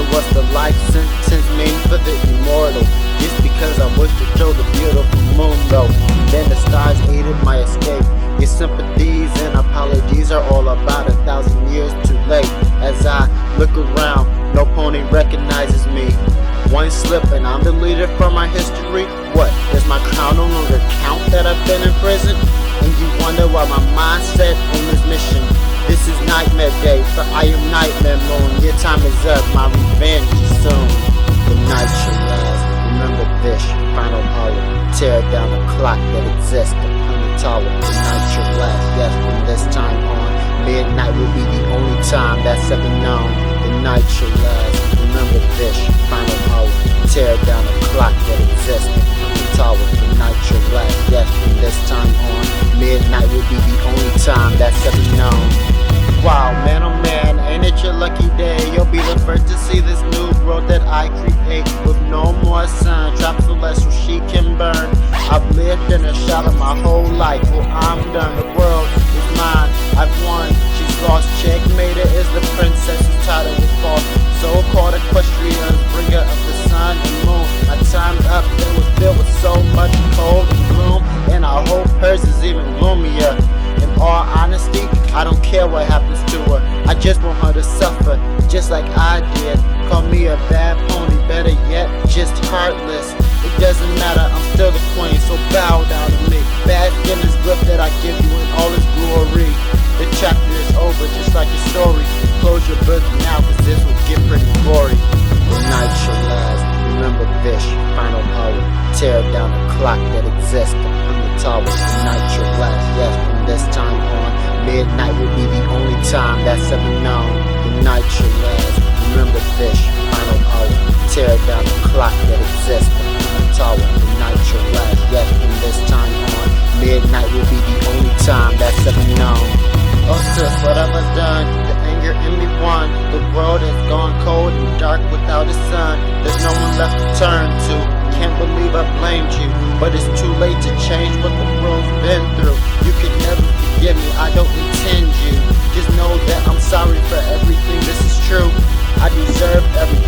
what's the life sentence mean for the immortal? Just because I wish to show the beautiful moon though. Then the stars aided my escape. Your sympathies and apologies are all about 1,000 years too late. As I look around, no pony recognizes me. One slip and I'm deleted from my history. What, does my crown no longer count that I've been in prison? And you wonder why my mindset on this mission. This is nightmare day, for I am nightmare moon. Your time is up, my revenge is soon. The night shall last, remember this, final hour. Tear down the clock that exists upon the tower. The night shall last, yes, from this time on. Midnight will be the only time that's ever known. The night shall last, remember this, final hour. Tear down the clock that exists upon the tower. The night shall last, yes, from this time on. Midnight will be the only time that's ever known. Wow, man, oh man, ain't it your lucky day? You'll be the first to see this new world that I create. With no more sun, trapped so less so she can burn. I've lived in a shadow my whole life, well I'm done. The world is mine, I've won, she's lost. Checkmated is the princess whose title was false. So-called equestrians, bringer of the sun and moon. My time up, it was filled with so much cold and gloom, and I hope hers is even gloomier. In all honesty, I don't care what happens to her. I just want her to suffer, just like I did. Call me a bad pony, better yet, just heartless. It doesn't matter, I'm still the queen, so bow down to me. Bask in this gift that I give you in all its glory. The chapter is over, just like your story. Close your book now, cause this will get pretty gory. The night shall last, remember this, final hour. Tear down the clock that exists upon the tower. The night shall last, yes, from this time on. Midnight will be the only time that's ever known. The night shall last, remember this, final hour. Tear down the clock that exists upon the tower. The night shall last, yes, from this time on. Midnight will be the only time that's ever known. Oh sis, what have I done? The anger in me won. The world has gone cold and dark without a sun. There's no one left to turn to. Can't believe I blamed you, but it's too late to change what the world's been through. You can never forgive me, I don't intend you. Just know that I'm sorry for everything, this is true. I deserve everything.